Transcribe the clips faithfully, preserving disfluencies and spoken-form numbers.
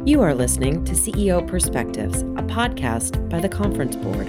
You are listening to C E O Perspectives, a podcast by the Conference Board.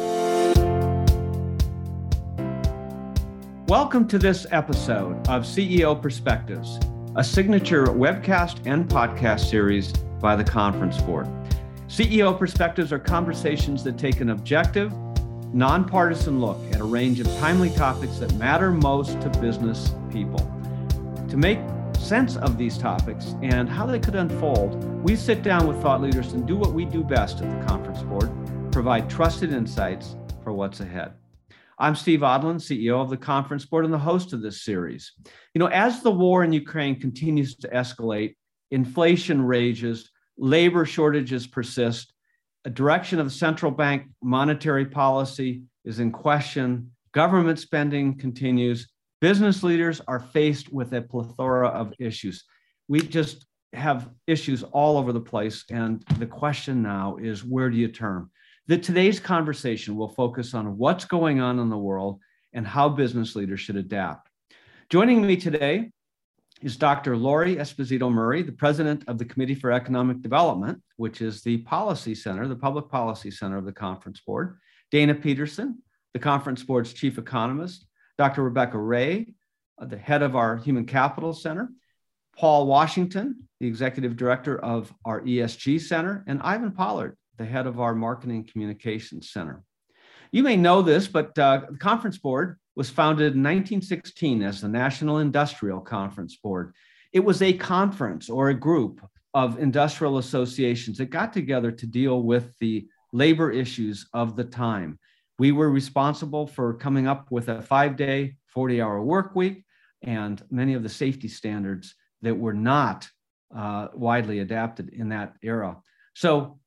Welcome to this episode of C E O Perspectives, a signature webcast and podcast series by the Conference Board. C E O Perspectives are conversations that take an objective, nonpartisan look at a range of timely topics that matter most to business people. To make sense of these topics and how they could unfold, we sit down with thought leaders and do what we do best at the Conference Board, provide trusted insights for what's ahead. I'm Steve Odland, C E O of the Conference Board and the host of this series. You know, as the war in Ukraine continues to escalate, inflation rages, labor shortages persist, a direction of central bank monetary policy is in question, government spending continues, business leaders are faced with a plethora of issues. We just have issues all over the place. And the question now is, where do you turn? The, today's conversation will focus on what's going on in the world and how business leaders should adapt. Joining me today is Doctor Lori Esposito Murray, the president of the Committee for Economic Development, which is the policy center, the public policy center of the Conference Board. Dana Peterson, the Conference Board's chief economist. Doctor Rebecca Ray, the head of our Human Capital Center, Paul Washington, the executive director of our E S G Center, and Ivan Pollard, the head of our Marketing Communications Center. You may know this, but uh, the Conference Board was founded in nineteen sixteen as the National Industrial Conference Board. It was a conference or a group of industrial associations that got together to deal with the labor issues of the time. We were responsible for coming up with a five-day, forty-hour work week and many of the safety standards that were not uh, widely adapted in that era. So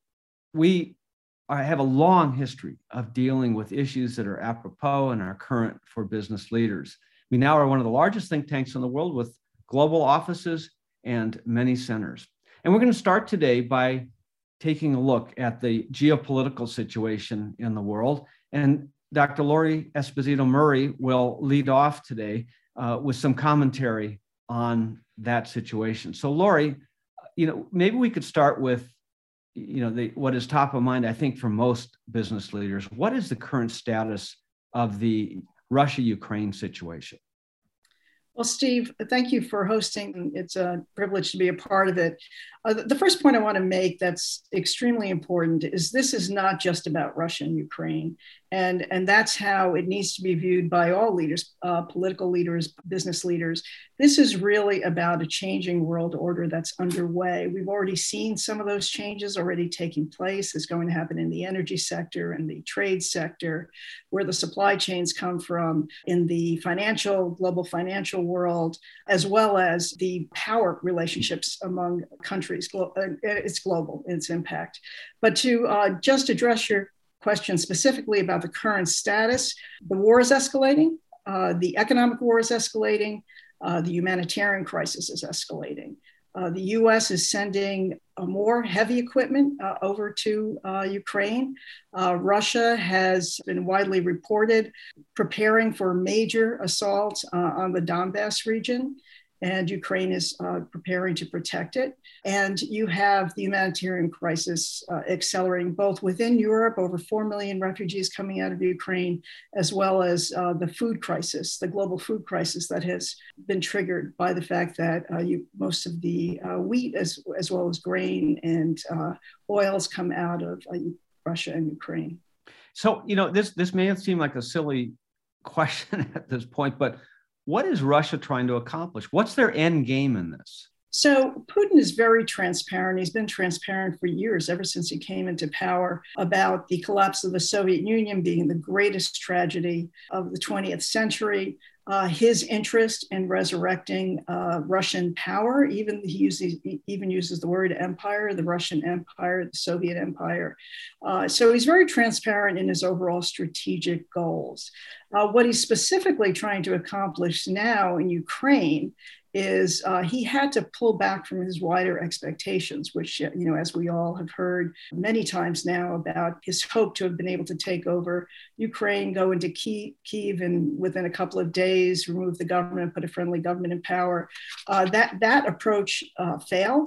we are, have a long history of dealing with issues that are apropos and are current for business leaders. We now are one of the largest think tanks in the world with global offices and many centers. And we're going to start today by taking a look at the geopolitical situation in the world. And Doctor Lori Esposito Murray will lead off today uh, with some commentary on that situation. So Lori, you know, maybe we could start with, you know, the, what is top of mind, I think, for most business leaders. What is the current status of the Russia-Ukraine situation? Well, Steve, thank you for hosting. It's a privilege to be a part of it. Uh, the first point I want to make that's extremely important is this is not just about Russia and Ukraine. And, and that's how it needs to be viewed by all leaders, uh, political leaders, business leaders. This is really about a changing world order that's underway. We've already seen some of those changes already taking place. It's going to happen in the energy sector and the trade sector, where the supply chains come from, in the financial, global financial world, as well as the power relationships among countries. It's global in its impact. But to uh, just address your question specifically about the current status, the war is escalating, uh, the economic war is escalating, uh, the humanitarian crisis is escalating. Uh, the U S is sending uh, more heavy equipment uh, over to uh, Ukraine. Uh, Russia has been widely reported preparing for major assaults uh, on the Donbass region, and Ukraine is uh, preparing to protect it. And you have the humanitarian crisis uh, accelerating both within Europe, over four million refugees coming out of Ukraine, as well as uh, the food crisis, the global food crisis that has been triggered by the fact that uh, you, most of the uh, wheat as, as well as grain and uh, oils come out of uh, Russia and Ukraine. So, you know, this, this may seem like a silly question at this point, but what is Russia trying to accomplish? What's their end game in this? So Putin is very transparent. He's been transparent for years, ever since he came into power, about the collapse of the Soviet Union being the greatest tragedy of the twentieth century. Uh, his interest in resurrecting uh, Russian power, even he uses he even uses the word empire, the Russian Empire, the Soviet Empire. Uh, so he's very transparent in his overall strategic goals. Uh, what he's specifically trying to accomplish now in Ukraine is uh, he had to pull back from his wider expectations, which, you know, as we all have heard many times now about his hope to have been able to take over Ukraine, go into Kyiv, Kyiv and within a couple of days, remove the government, put a friendly government in power. Uh, that, that approach uh, failed.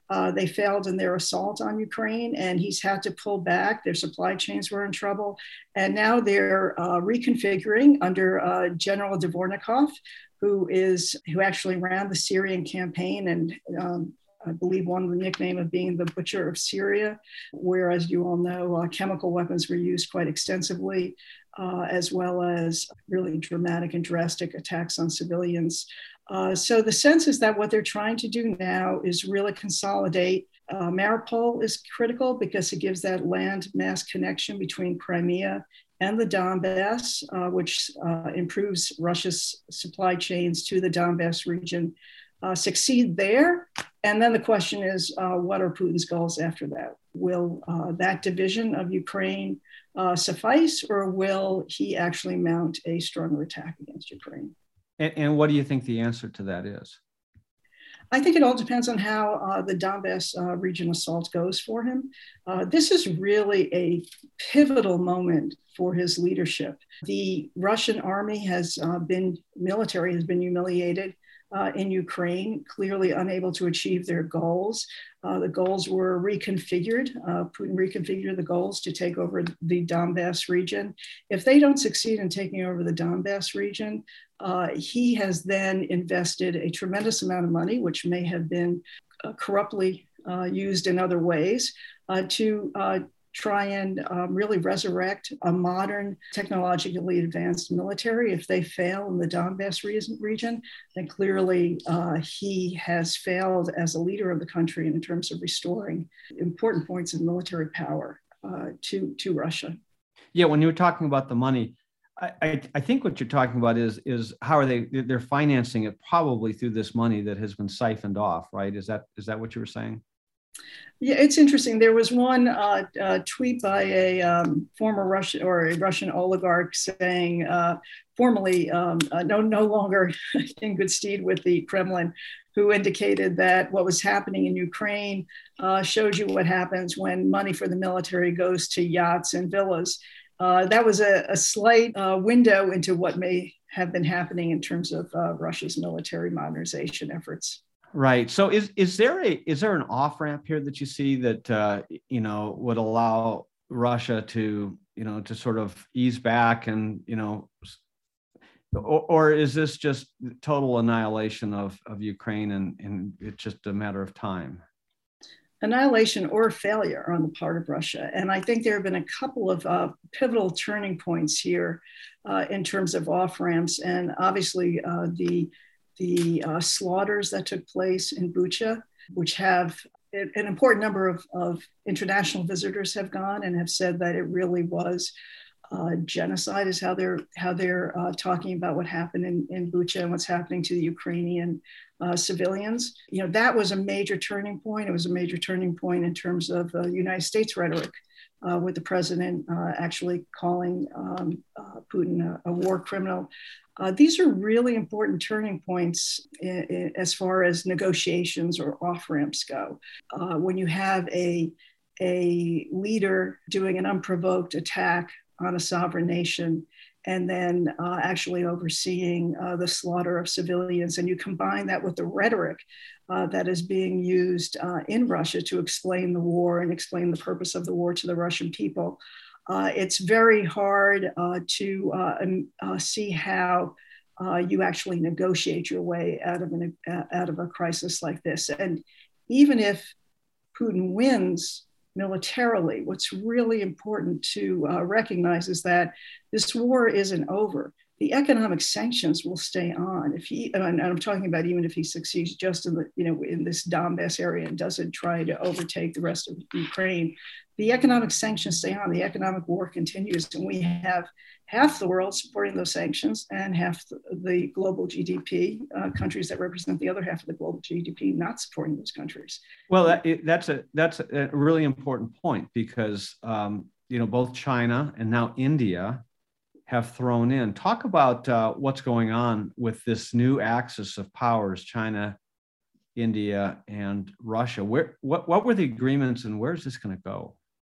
Uh, they failed in their assault on Ukraine, and he's had to pull back. Their supply chains were in trouble. And now they're uh, reconfiguring under uh, General Dvornikov, who is who actually ran the Syrian campaign and um, I believe won the nickname of being the butcher of Syria, where, as you all know, uh, chemical weapons were used quite extensively, uh, as well as really dramatic and drastic attacks on civilians. Uh, so the sense is that what they're trying to do now is really consolidate. Uh, Mariupol is critical because it gives that land mass connection between Crimea and the Donbass, uh, which uh, improves Russia's supply chains to the Donbass region. Uh, succeed there. And then the question is, uh, what are Putin's goals after that? Will uh, that division of Ukraine uh, suffice, or will he actually mount a stronger attack against Ukraine? And, and what do you think the answer to that is? I think it all depends on how uh, the Donbass uh, region assault goes for him. Uh, this is really a pivotal moment for his leadership. The Russian army has uh, been, military has been humiliated Uh, in Ukraine, clearly unable to achieve their goals. Uh, the goals were reconfigured. Uh, Putin reconfigured the goals to take over the Donbass region. If they don't succeed in taking over the Donbass region, uh, he has then invested a tremendous amount of money, which may have been uh, corruptly uh, used in other ways, uh, to uh, try and um, really resurrect a modern, technologically advanced military. If they fail in the Donbass region, then clearly uh, he has failed as a leader of the country in terms of restoring important points of military power uh, to, to Russia. Yeah, when you were talking about the money, I, I, I think what you're talking about is, is how are they, they're financing it probably through this money that has been siphoned off, right? Is that is that what you were saying? Yeah, it's interesting. There was one uh, uh, tweet by a um, former Russian or a Russian oligarch saying, uh, formerly um, uh, no no longer in good stead with the Kremlin, who indicated that what was happening in Ukraine uh, shows you what happens when money for the military goes to yachts and villas. Uh, that was a, a slight uh, window into what may have been happening in terms of uh, Russia's military modernization efforts. Right. So is is there a is there an off ramp here that you see that uh, you know would allow Russia to you know to sort of ease back and you know, or, or is this just total annihilation of of Ukraine and and it's just a matter of time? Annihilation or failure on the part of Russia. And I think there have been a couple of uh, pivotal turning points here uh, in terms of off ramps, and obviously uh, the the uh, slaughters that took place in Bucha, which have an important number of, of international visitors have gone and have said that it really was uh, genocide, is how they're how they're uh, talking about what happened in, in Bucha and what's happening to the Ukrainian uh, civilians. You know, that was a major turning point. It was a major turning point in terms of uh, United States rhetoric, uh, with the president uh, actually calling um, uh, Putin a, a war criminal. Uh, these are really important turning points in, in, as far as negotiations or off-ramps go. Uh, when you have a, a leader doing an unprovoked attack on a sovereign nation and then uh, actually overseeing uh, the slaughter of civilians, and you combine that with the rhetoric uh, that is being used uh, in Russia to explain the war and explain the purpose of the war to the Russian people, Uh, it's very hard uh, to uh, uh, see how uh, you actually negotiate your way out of, an, uh, out of a crisis like this. And even if Putin wins militarily, what's really important to uh, recognize is that this war isn't over. The economic sanctions will stay on. If he, and I'm talking about even if he succeeds just in the, you know, in this Donbass area and doesn't try to overtake the rest of Ukraine, the economic sanctions stay on. The economic war continues, and we have half the world supporting those sanctions and half the global G D P, uh, countries that represent the other half of the global G D P, not supporting those countries. Well, that, it, that's a that's a really important point because um, you know both China and now India have thrown in. Talk about uh, what's going on with this new axis of powers: China, India, and Russia. Where what what were the agreements, and where's this going to go?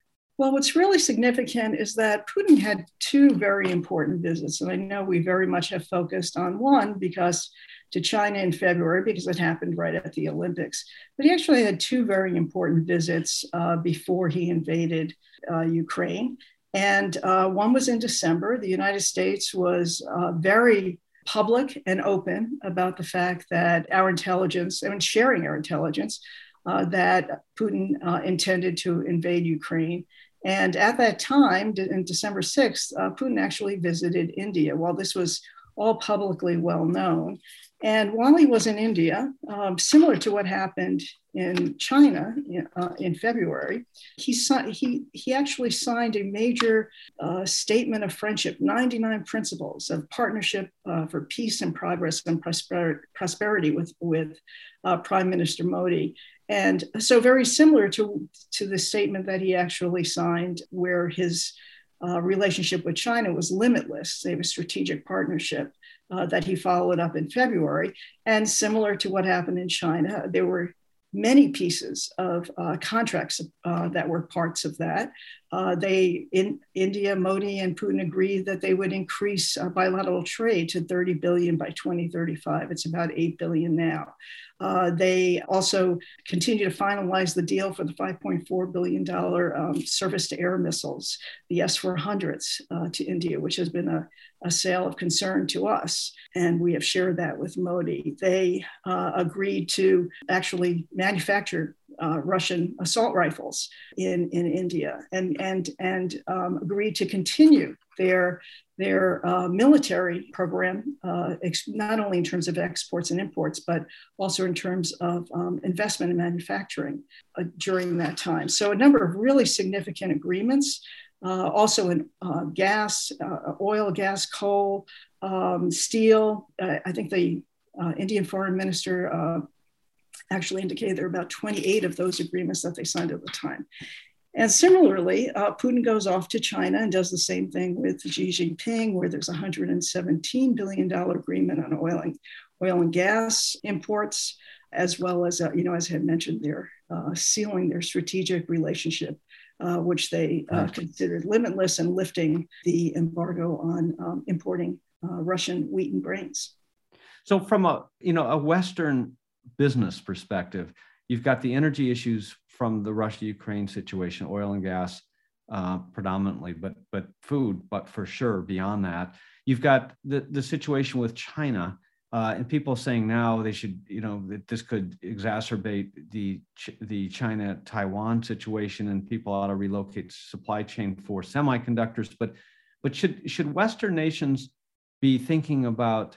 Well, what's really significant is that Putin had two very important visits. And I know we very much have focused on one because to China in February, because it happened right at the Olympics. But he actually had two very important visits uh, before he invaded uh, Ukraine. And uh, one was in December. The United States was uh, very public and open about the fact that our intelligence, I mean, sharing our intelligence, uh, that Putin uh, intended to invade Ukraine. And at that time, in December sixth, uh, Putin actually visited India. While this was all publicly well known. And while he was in India, um, similar to what happened in China uh, in February, he, he, he actually signed a major uh, statement of friendship, ninety-nine principles of partnership uh, for peace and progress and prosper- prosperity with, with uh, Prime Minister Modi. And so very similar to, to the statement that he actually signed where his uh, relationship with China was limitless. They have a strategic partnership uh, that he followed up in February. And similar to what happened in China, there were many pieces of uh, contracts uh, that were parts of that. Uh, they, in India, Modi and Putin agreed that they would increase uh, bilateral trade to thirty billion by twenty thirty-five. It's about eight billion now. Uh, they also continue to finalize the deal for the five point four billion dollars um, surface-to-air missiles, the S four hundreds uh, to India, which has been a, a sale of concern to us. And we have shared that with Modi. They uh, agreed to actually manufacture uh, Russian assault rifles in, in India and, and, and um, agreed to continue their their uh, military program, uh, ex- not only in terms of exports and imports, but also in terms of um, investment in manufacturing uh, during that time. So a number of really significant agreements, uh, also in uh, gas, uh, oil, gas, coal, um, steel. Uh, I think the uh, Indian foreign minister uh, actually indicated there were about twenty-eight of those agreements that they signed at the time. And similarly, uh, Putin goes off to China and does the same thing with Xi Jinping, where there's a one hundred seventeen billion dollars agreement on oil and, oil and gas imports, as well as, uh, you know, as I had mentioned, they're uh, sealing their strategic relationship, uh, which they uh, considered limitless and lifting the embargo on um, importing uh, Russian wheat and grains. So from a, you know, a Western business perspective, you've got the energy issues from the Russia-Ukraine situation, oil and gas uh, predominantly, but but food, but for sure beyond that. You've got the, the situation with China uh, and people saying now they should, you know, that this could exacerbate the, the China-Taiwan situation and people ought to relocate supply chain for semiconductors. But, but should, should Western nations be thinking about,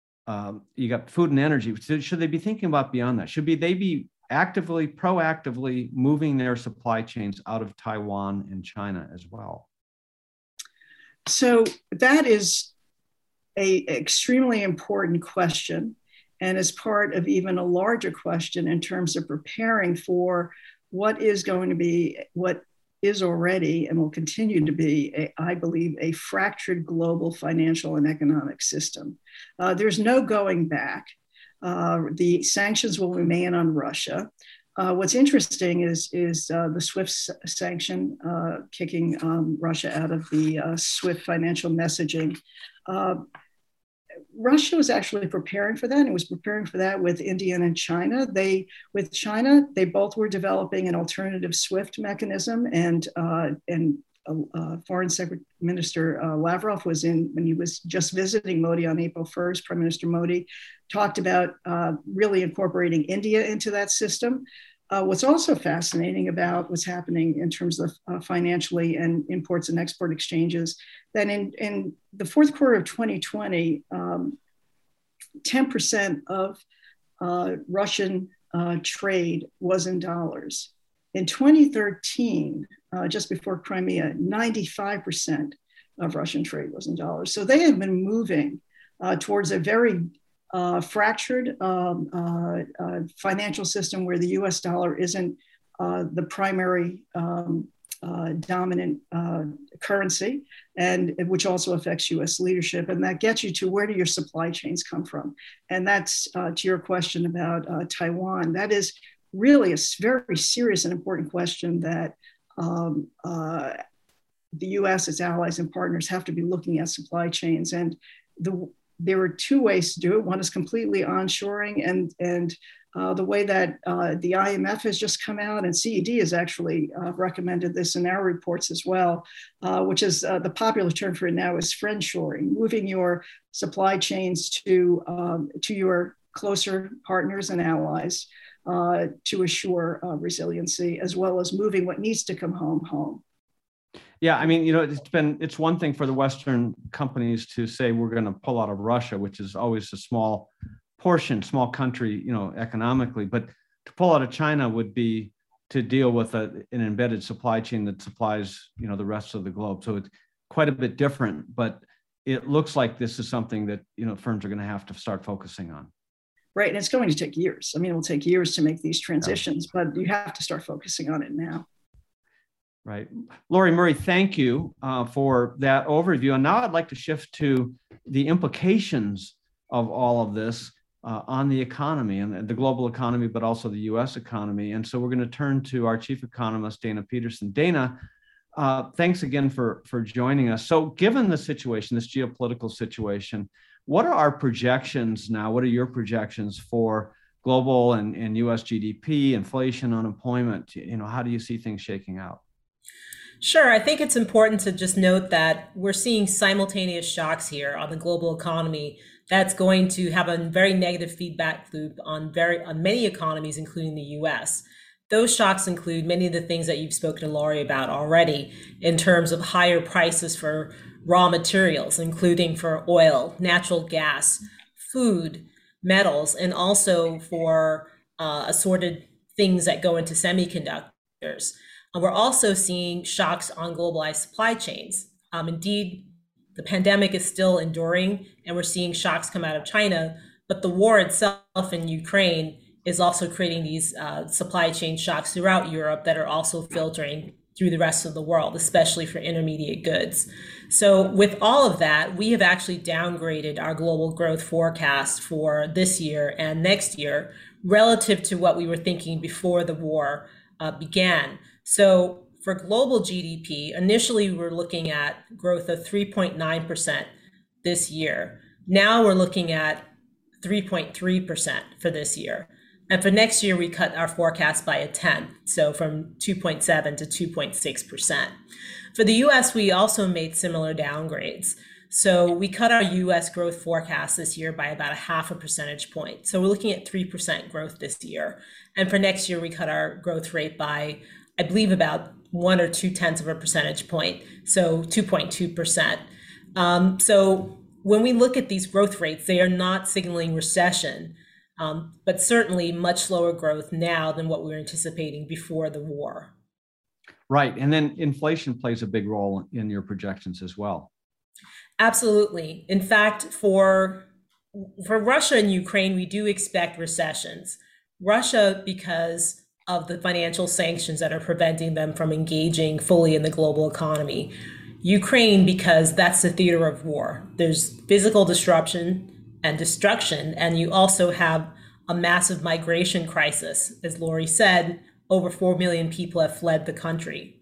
um, you got food and energy, should they be thinking about beyond that? Should be they be actively, proactively moving their supply chains out of Taiwan and China as well? So that is a extremely important question, and is part of even a larger question in terms of preparing for what is going to be, what is already and will continue to be, a, I believe, a fractured global financial and economic system. Uh, there's no going back. Uh, the sanctions will remain on Russia. Uh, what's interesting is, is uh, the SWIFT s- sanction uh, kicking um, Russia out of the uh, SWIFT financial messaging. Uh, Russia was actually preparing for that. It was preparing for that with India and China. They, with China, they both were developing an alternative SWIFT mechanism, and uh, and Uh, Foreign Secretary Minister uh, Lavrov was in, when he was just visiting Modi on April first, Prime Minister Modi talked about uh, really incorporating India into that system. Uh, what's also fascinating about what's happening in terms of uh, financially and imports and export exchanges, that in, in the fourth quarter of twenty twenty, um, ten percent of uh, Russian uh, trade was in dollars. In twenty thirteen, uh, just before Crimea, ninety-five percent of Russian trade was in dollars. So they have been moving uh, towards a very uh, fractured um, uh, uh, financial system where the U S dollar isn't uh, the primary um, uh, dominant uh, currency, and which also affects U S leadership. And that gets you to, where do your supply chains come from? And that's uh, to your question about uh, Taiwan. That is really a very serious and important question that um, uh, the U S, its allies and partners have to be looking at supply chains. And the, there are two ways to do it. One is completely onshoring, and, and uh, the way that uh, the I M F has just come out, and C E D has actually uh, recommended this in our reports as well, uh, which is uh, the popular term for it now is friendshoring, moving your supply chains to, um, to your closer partners and allies uh, to assure uh, resiliency, as well as moving what needs to come home, home. Yeah, I mean, you know, it's been, it's one thing for the Western companies to say we're going to pull out of Russia, which is always a small portion, small country, you know, economically, but to pull out of China would be to deal with a, an embedded supply chain that supplies, you know, the rest of the globe. So it's quite a bit different, but it looks like this is something that, you know, firms are going to have to start focusing on. Right, and it's going to take years. I mean, it will take years to make these transitions, but you have to start focusing on it now. Right. Lori Murray, thank you uh, for that overview. And now I'd like to shift to the implications of all of this uh, on the economy and the global economy, but also the U S economy. And so we're going to turn to our chief economist, Dana Peterson. Dana, uh, thanks again for, for joining us. So given the situation, this geopolitical situation, what are our projections now? What are your projections for global and, and U S G D P, inflation, unemployment? You know, how do you see things shaking out? Sure. I think it's important to just note that we're seeing simultaneous shocks here on the global economy that's going to have a very negative feedback loop on very on many economies, including the U S. Those shocks include many of the things that you've spoken to Laurie about already in terms of higher prices for raw materials, including for oil, natural gas, food, metals, and also for uh, assorted things that go into semiconductors. We're also seeing shocks on globalized supply chains. Um, indeed, the pandemic is still enduring, and we're seeing shocks come out of China, but the war itself in Ukraine is also creating these uh, supply chain shocks throughout Europe that are also filtering through the rest of the world, especially for intermediate goods. So with all of that, we have actually downgraded our global growth forecast for this year and next year relative to what we were thinking before the war uh, began. So for global G D P, initially we were looking at growth of three point nine percent this year. Now we're looking at three point three percent for this year. And for next year, we cut our forecast by a tenth, so from two point seven to two point six percent. For the U S, we also made similar downgrades. So we cut our U S growth forecast this year by about a half a percentage point. So we're looking at three percent growth this year. And for next year, we cut our growth rate by, I believe, about one or two tenths of a percentage point, so two point two percent. Um, so when we look at these growth rates, they are not signaling recession, um, but certainly much slower growth now than what we were anticipating before the war. Right, and then inflation plays a big role in your projections as well. Absolutely. In fact, for for Russia and Ukraine, we do expect recessions. Russia, because of the financial sanctions that are preventing them from engaging fully in the global economy. Ukraine, because that's the theater of war. There's physical disruption and destruction, and you also have a massive migration crisis. As Laurie said, over four million people have fled the country.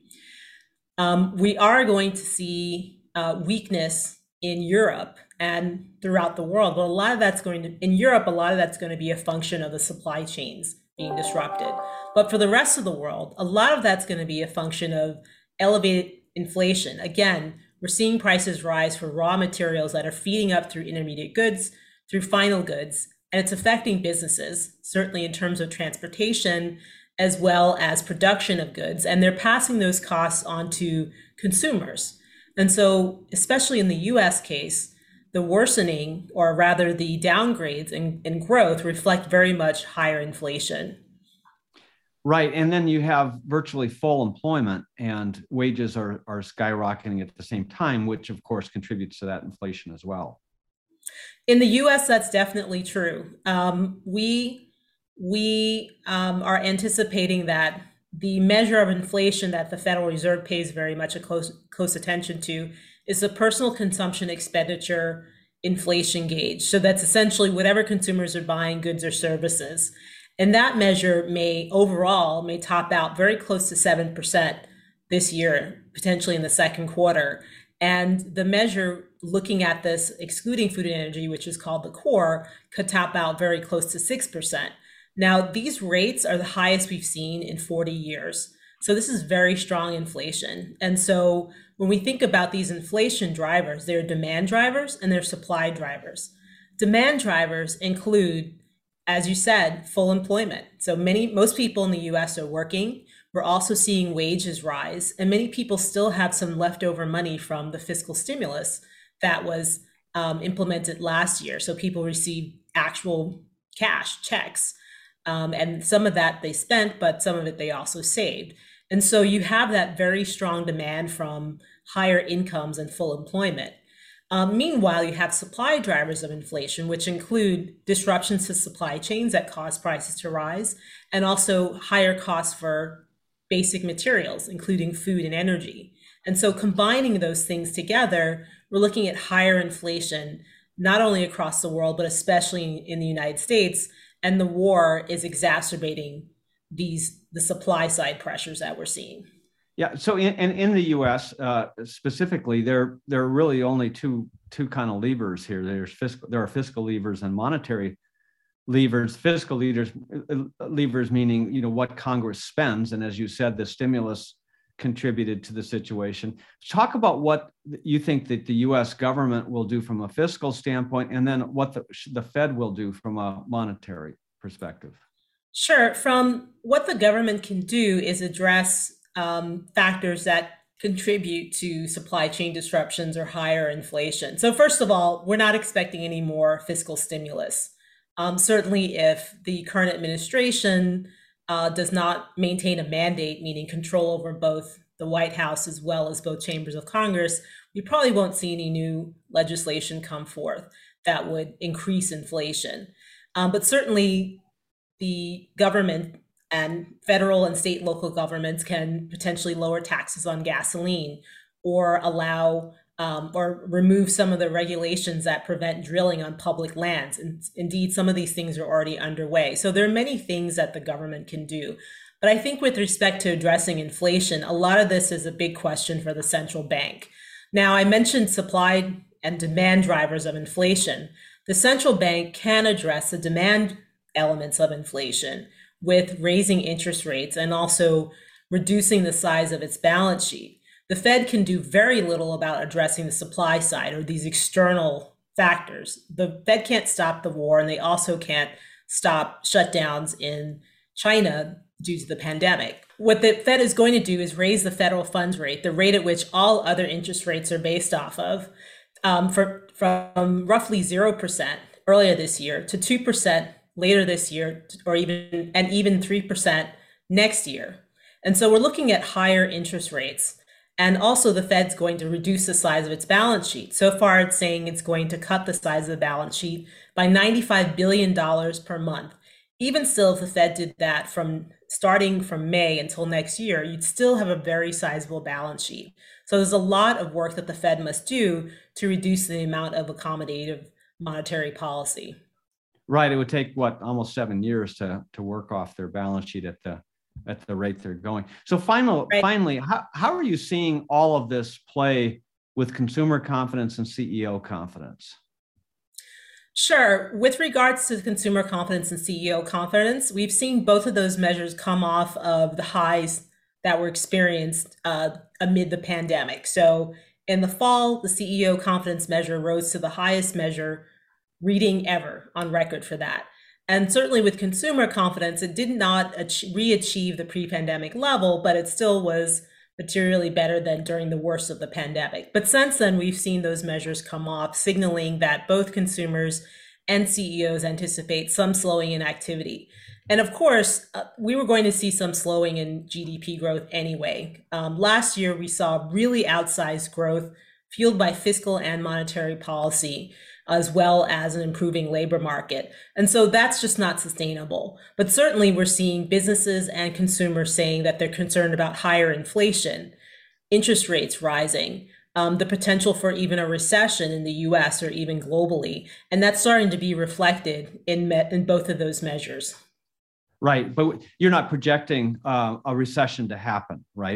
Um, we are going to see uh, weakness in Europe and throughout the world, but a lot of that's going to, in Europe, a lot of that's going to be a function of the supply chains being disrupted. But for the rest of the world, a lot of that's going to be a function of elevated inflation. Again, we're seeing prices rise for raw materials that are feeding up through intermediate goods, through final goods, and it's affecting businesses, certainly in terms of transportation, as well as production of goods, and they're passing those costs on to consumers. And so, especially in the U S case, the worsening, or rather the downgrades in, in growth, reflect very much higher inflation. Right. And then you have virtually full employment and wages are, are skyrocketing at the same time, which of course contributes to that inflation as well. In the U S, that's definitely true. Um, we we um, are anticipating that the measure of inflation that the Federal Reserve pays very much a close, close attention to is the personal consumption expenditure inflation gauge. So that's essentially whatever consumers are buying, goods or services. And that measure may overall may top out very close to seven percent this year, potentially in the second quarter. And the measure looking at this, excluding food and energy, which is called the core, could top out very close to six percent. Now, these rates are the highest we've seen in forty years. So this is very strong inflation. And so when we think about these inflation drivers, they're demand drivers and they're supply drivers. Demand drivers include, as you said, full employment. So many, most people in the U S are working. We're also seeing wages rise, and many people still have some leftover money from the fiscal stimulus that was um, implemented last year. So people received actual cash checks, um, and some of that they spent, but some of it they also saved. And so you have that very strong demand from higher incomes and full employment. Um, meanwhile, you have supply drivers of inflation, which include disruptions to supply chains that cause prices to rise, and also higher costs for basic materials, including food and energy. And so combining those things together, we're looking at higher inflation, not only across the world, but especially in the United States. And the war is exacerbating these the supply side pressures that we're seeing. Yeah. So in, in, in the U S uh, specifically, there there are really only two two kind of levers here. There's fiscal. There are fiscal levers and monetary levers. Fiscal levers levers meaning you know what Congress spends, and as you said, the stimulus contributed to the situation. Talk about what you think that the U S government will do from a fiscal standpoint, and then what the, the Fed will do from a monetary perspective. Sure. From what the government can do is address um, factors that contribute to supply chain disruptions or higher inflation. So first of all, we're not expecting any more fiscal stimulus. Um, certainly if the current administration uh, does not maintain a mandate, meaning control over both the White House as well as both chambers of Congress, we probably won't see any new legislation come forth that would increase inflation. Um, but certainly the government and federal and state and local governments can potentially lower taxes on gasoline or allow um, or remove some of the regulations that prevent drilling on public lands. And indeed, some of these things are already underway. So there are many things that the government can do. But I think with respect to addressing inflation, a lot of this is a big question for the central bank. Now, I mentioned supply and demand drivers of inflation. The central bank can address the demand elements of inflation with raising interest rates and also reducing the size of its balance sheet. The Fed can do very little about addressing the supply side or these external factors. The Fed can't stop the war, and they also can't stop shutdowns in China due to the pandemic. What the Fed is going to do is raise the federal funds rate, the rate at which all other interest rates are based off of, um, for, from roughly zero percent earlier this year to two percent later this year, or even and even three percent next year. And so we're looking at higher interest rates. And also the Fed's going to reduce the size of its balance sheet. So far, it's saying it's going to cut the size of the balance sheet by ninety-five billion dollars per month. Even still, if the Fed did that from starting from May until next year, you'd still have a very sizable balance sheet. So there's a lot of work that the Fed must do to reduce the amount of accommodative monetary policy. Right. It would take, what, almost seven years to, to work off their balance sheet at the at the rate they're going. So final, right. finally, how, how are you seeing all of this play with consumer confidence and C E O confidence? Sure. With regards to consumer confidence and C E O confidence, we've seen both of those measures come off of the highs that were experienced uh, amid the pandemic. So in the fall, the C E O confidence measure rose to the highest measure reading ever on record for that. And certainly with consumer confidence, it did not re-achieve the pre-pandemic level, but it still was materially better than during the worst of the pandemic. But since then, we've seen those measures come off, signaling that both consumers and C E Os anticipate some slowing in activity. And of course, uh, we were going to see some slowing in G D P growth anyway. Um, last year, we saw really outsized growth fueled by fiscal and monetary policy, as well as an improving labor market. And so that's just not sustainable. But certainly we're seeing businesses and consumers saying that they're concerned about higher inflation, interest rates rising, um, the potential for even a recession in the U S or even globally. And that's starting to be reflected in, me- in both of those measures. Right. But you're not projecting uh, a recession to happen, right?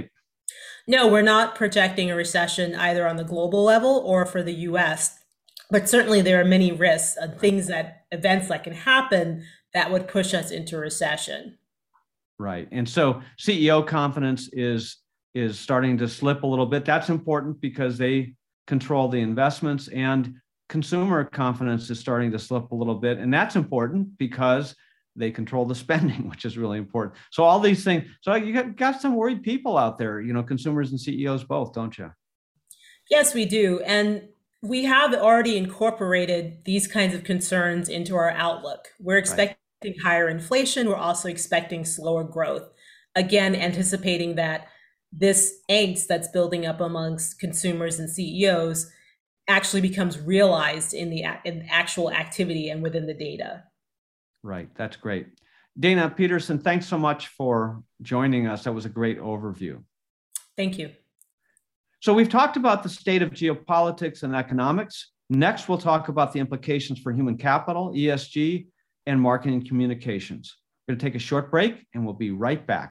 No, we're not projecting a recession either on the global level or for the U S, but certainly there are many risks and things that events that can happen that would push us into recession. Right. And so C E O confidence is is starting to slip a little bit. That's important because they control the investments, and consumer confidence is starting to slip a little bit. And that's important because they control the spending, which is really important. So all these things. So you got, got some worried people out there, you know, consumers and C E Os both, don't you? Yes, we do. And we have already incorporated these kinds of concerns into our outlook. We're expecting right. higher inflation. We're also expecting slower growth. Again, anticipating that this angst that's building up amongst consumers and C E Os actually becomes realized in the in actual activity and within the data. Right. That's great. Dana Peterson, thanks so much for joining us. That was a great overview. Thank you. So we've talked about the state of geopolitics and economics. Next, we'll talk about the implications for human capital, E S G, and marketing communications. We're going to take a short break, and we'll be right back.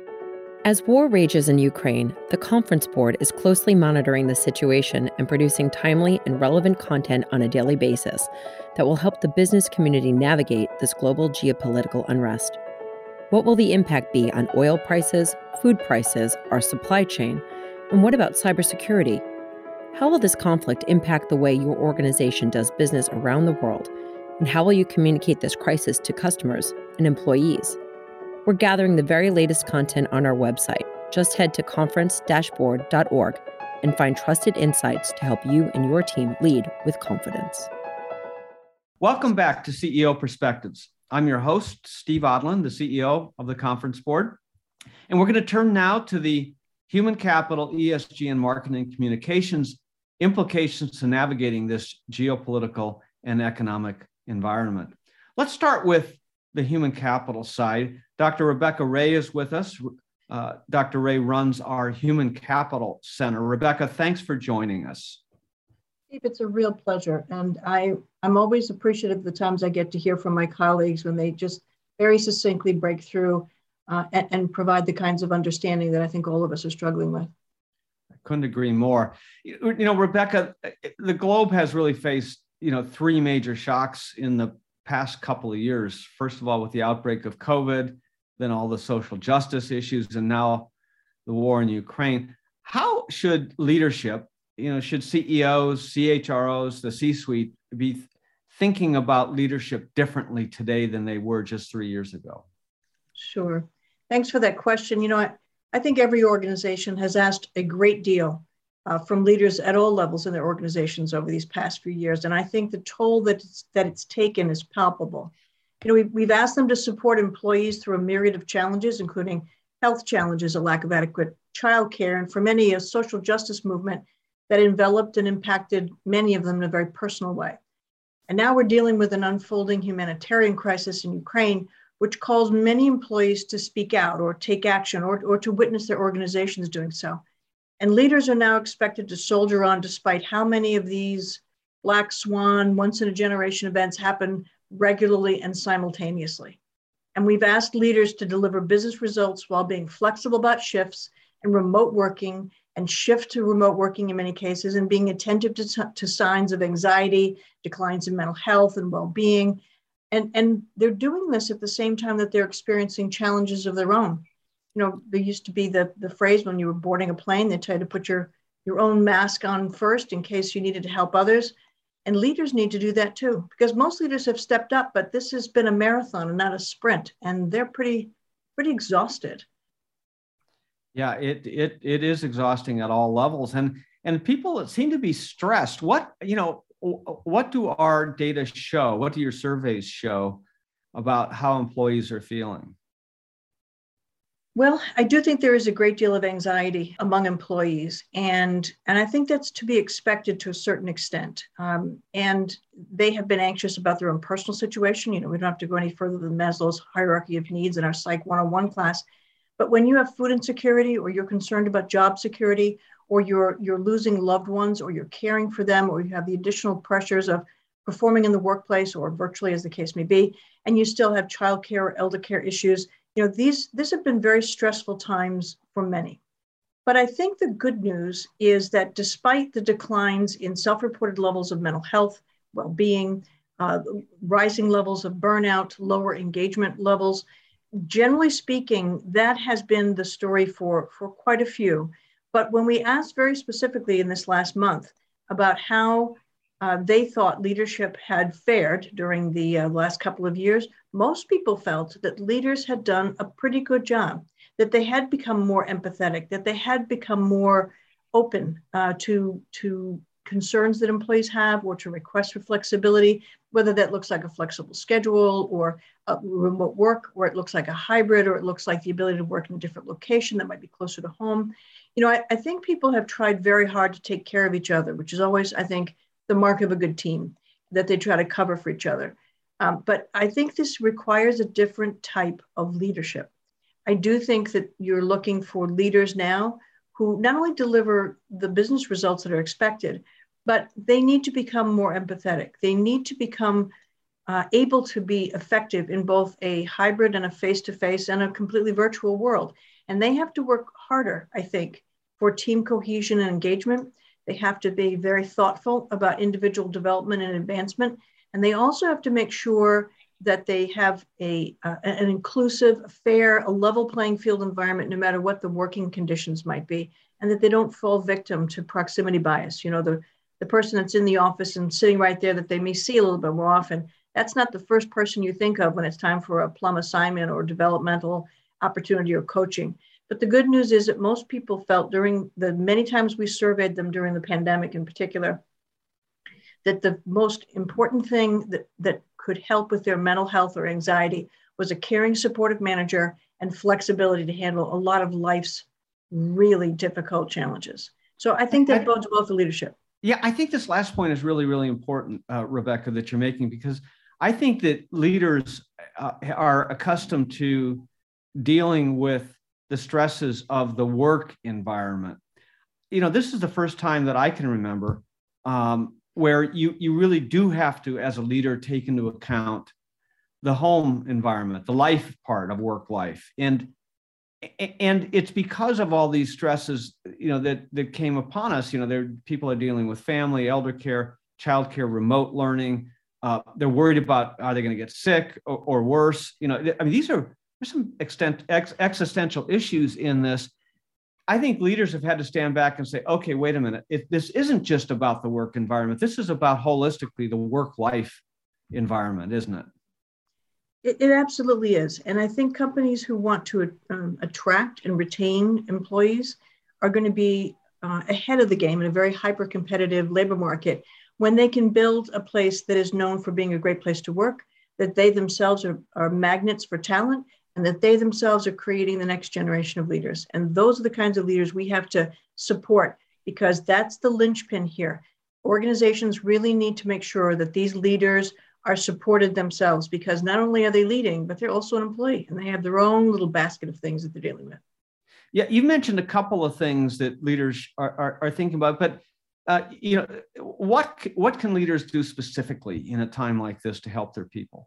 As war rages in Ukraine, the Conference Board is closely monitoring the situation and producing timely and relevant content on a daily basis that will help the business community navigate this global geopolitical unrest. What will the impact be on oil prices, food prices, our supply chain, and what about cybersecurity? How will this conflict impact the way your organization does business around the world? And how will you communicate this crisis to customers and employees? We're gathering the very latest content on our website. Just head to conference dash board dot org and find trusted insights to help you and your team lead with confidence. Welcome back to C E O Perspectives. I'm your host, Steve Odland, the C E O of the Conference Board. And we're going to turn now to the human capital, E S G, and marketing communications implications to navigating this geopolitical and economic environment. Let's start with the human capital side. Doctor Rebecca Ray is with us. Uh, Doctor Ray runs our Human Capital Center. Rebecca, thanks for joining us. Steve, it's a real pleasure. And I, I'm always appreciative of the times I get to hear from my colleagues when they just very succinctly break through uh, and, and provide the kinds of understanding that I think all of us are struggling with. I couldn't agree more. You, you know, Rebecca, the globe has really faced, you know, three major shocks in the past couple of years. First of all, with the outbreak of COVID, then all the social justice issues, and now the war in Ukraine. How should leadership, you know, should C E Os, C H R Os, the C-suite be thinking about leadership differently today than they were just three years ago? Sure. Thanks for that question. You know, I, I think every organization has asked a great deal Uh, from leaders at all levels in their organizations over these past few years. And I think the toll that it's, that it's taken is palpable. You know, we've, we've asked them to support employees through a myriad of challenges, including health challenges, a lack of adequate childcare, and for many, a social justice movement that enveloped and impacted many of them in a very personal way. And now we're dealing with an unfolding humanitarian crisis in Ukraine, which calls many employees to speak out or take action or, or to witness their organizations doing so. And leaders are now expected to soldier on despite how many of these black swan, once in a generation events happen regularly and simultaneously. And we've asked leaders to deliver business results while being flexible about shifts and remote working and shift to remote working in many cases, and being attentive to, to signs of anxiety, declines in mental health and well-being. And, and they're doing this at the same time that they're experiencing challenges of their own. You know, there used to be the, the phrase when you were boarding a plane, they tell you to put your, your own mask on first in case you needed to help others. And leaders need to do that too, because most leaders have stepped up, but this has been a marathon and not a sprint. And they're pretty, pretty exhausted. Yeah, it it it is exhausting at all levels. And, and people seem to be stressed. What, you know, what do our data show? What do your surveys show about how employees are feeling? Well, I do think there is a great deal of anxiety among employees, and, and I think that's to be expected to a certain extent. Um, and they have been anxious about their own personal situation. You know, we don't have to go any further than Maslow's hierarchy of needs in our Psych one oh one class. But when you have food insecurity, or you're concerned about job security, or you're, you're losing loved ones, or you're caring for them, or you have the additional pressures of performing in the workplace or virtually, as the case may be, and you still have childcare or elder care issues, you know, these, these have been very stressful times for many. But I think the good news is that despite the declines in self-reported levels of mental health, well-being, uh, rising levels of burnout, lower engagement levels, generally speaking, that has been the story for, for quite a few. But when we asked very specifically in this last month about how uh, they thought leadership had fared during the uh, last couple of years, most people felt that leaders had done a pretty good job, that they had become more empathetic, that they had become more open uh, to, to concerns that employees have or to requests for flexibility, whether that looks like a flexible schedule or a remote work, or it looks like a hybrid, or it looks like the ability to work in a different location that might be closer to home. You know, I, I think people have tried very hard to take care of each other, which is always, I think, the mark of a good team, that they try to cover for each other. Um, but I think this requires a different type of leadership. I do think that you're looking for leaders now who not only deliver the business results that are expected, but they need to become more empathetic. They need to become uh, able to be effective in both a hybrid and a face-to-face and a completely virtual world. And they have to work harder, I think, for team cohesion and engagement. They have to be very thoughtful about individual development and advancement. And they also have to make sure that they have a, uh, an inclusive, fair, a level playing field environment, no matter what the working conditions might be, and that they don't fall victim to proximity bias. You know, the, the person that's in the office and sitting right there that they may see a little bit more often, that's not the first person you think of when it's time for a plum assignment or developmental opportunity or coaching. But the good news is that most people felt during the many times we surveyed them during the pandemic in particular, that the most important thing that, that could help with their mental health or anxiety was a caring, supportive manager and flexibility to handle a lot of life's really difficult challenges. So I think that I, bodes well for leadership. Yeah, I think this last point is really, really important, uh, Rebecca, that you're making, because I think that leaders uh, are accustomed to dealing with the stresses of the work environment. You know, this is the first time that I can remember um, where you, you really do have to, as a leader, take into account the home environment, the life part of work life. And, and it's because of all these stresses, you know, that, that came upon us. You know, there people are dealing with family, elder care, childcare, remote learning. Uh, they're worried about, are they going to get sick or, or worse? You know, I mean, these are there's some extent, ex, existential issues in this. I think leaders have had to stand back and say, okay, wait a minute. If this isn't just about the work environment, this is about holistically the work-life environment, isn't it? It, it absolutely is. And I think companies who want to um, attract and retain employees are going to be uh, ahead of the game in a very hyper-competitive labor market when they can build a place that is known for being a great place to work, that they themselves are, are magnets for talent, and that they themselves are creating the next generation of leaders. And those are the kinds of leaders we have to support, because that's the linchpin here. Organizations really need to make sure that these leaders are supported themselves, because not only are they leading, but they're also an employee and they have their own little basket of things that they're dealing with. Yeah, you mentioned a couple of things that leaders are, are, are thinking about, but uh, you know, what, what can leaders do specifically in a time like this to help their people?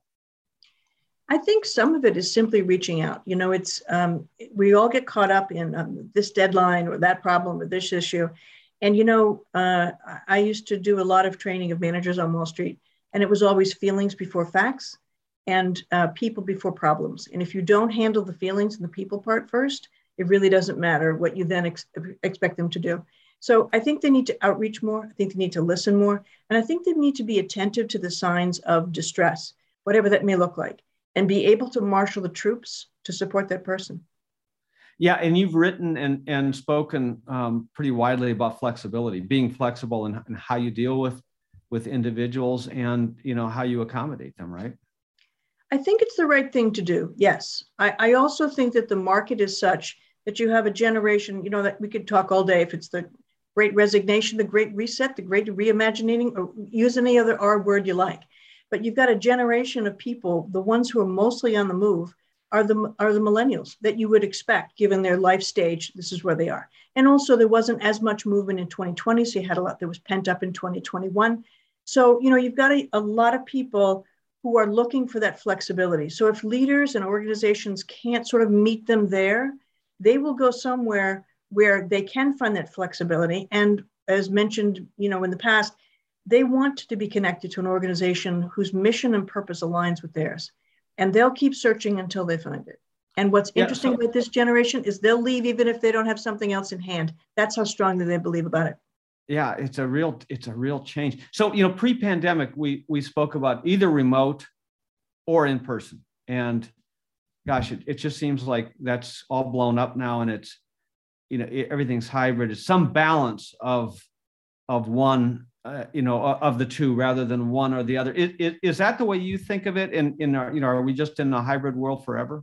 I think some of it is simply reaching out. You know, it's um, we all get caught up in um, this deadline or that problem or this issue. And, you know, uh, I used to do a lot of training of managers on Wall Street, and it was always feelings before facts and uh, people before problems. And if you don't handle the feelings and the people part first, it really doesn't matter what you then ex- expect them to do. So I think they need to outreach more. I think they need to listen more. And I think they need to be attentive to the signs of distress, whatever that may look like, and be able to marshal the troops to support that person. Yeah, and you've written and, and spoken um, pretty widely about flexibility, being flexible in, in how you deal with, with individuals and, you know, how you accommodate them, right? I think it's the right thing to do, yes. I, I also think that the market is such that you have a generation, you know, that we could talk all day if it's the great resignation, the great reset, the great reimagining, or use any other R word you like. But you've got a generation of people, the ones who are mostly on the move are the, are the millennials that you would expect given their life stage. This is where they are. And also there wasn't as much movement in twenty twenty. So you had a lot that was pent up in twenty twenty-one. So, you know, you've got a, a lot of people who are looking for that flexibility. So if leaders and organizations can't sort of meet them there, they will go somewhere where they can find that flexibility. And as mentioned, you know, in the past, they want to be connected to an organization whose mission and purpose aligns with theirs. And they'll keep searching until they find it. And what's yeah, interesting so, about this generation is they'll leave even if they don't have something else in hand. That's how strongly they believe about it. Yeah, it's a real, it's a real change. So, you know, pre-pandemic, we we spoke about either remote or in person. And gosh, it, it just seems like that's all blown up now. And it's, you know, it, everything's hybrid. It's some balance of, of one, uh, you know, of the two rather than one or the other. Is, is, is that the way you think of it? In, in our, you know, are we just in a hybrid world forever?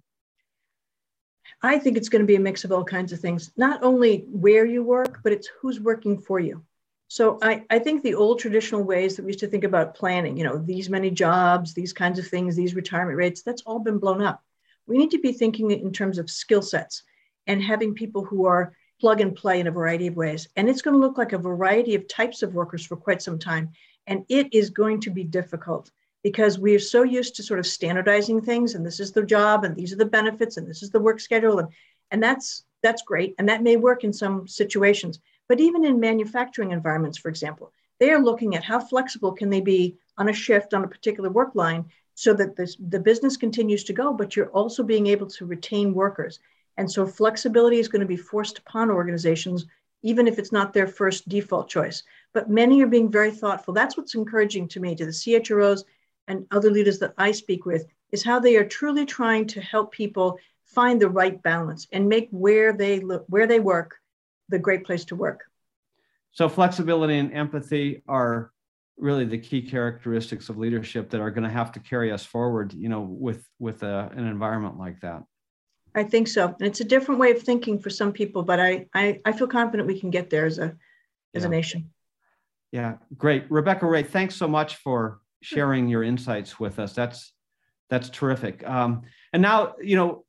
I think it's going to be a mix of all kinds of things, not only where you work, but it's who's working for you. So I, I think the old traditional ways that we used to think about planning, you know, these many jobs, these kinds of things, these retirement rates, that's all been blown up. We need to be thinking in terms of skill sets and having people who are plug and play in a variety of ways. And it's going to look like a variety of types of workers for quite some time. And it is going to be difficult because we are so used to sort of standardizing things. And this is the job, and these are the benefits, and this is the work schedule. And, and that's, that's great. And that may work in some situations. But even in manufacturing environments, for example, they are looking at how flexible can they be on a shift on a particular work line so that this, the business continues to go, but you're also being able to retain workers. And so flexibility is going to be forced upon organizations, even if it's not their first default choice. But many are being very thoughtful. That's what's encouraging to me, to the C H R Os and other leaders that I speak with, is how they are truly trying to help people find the right balance and make where they look, where they work, the great place to work. So flexibility and empathy are really the key characteristics of leadership that are going to have to carry us forward, you know, with, with a, an environment like that. I think so. And it's a different way of thinking for some people, but I, I, I feel confident we can get there as a, as yeah. a nation. Yeah, great. Rebecca Ray, thanks so much for sharing your insights with us. That's, that's terrific. Um, and now, you know,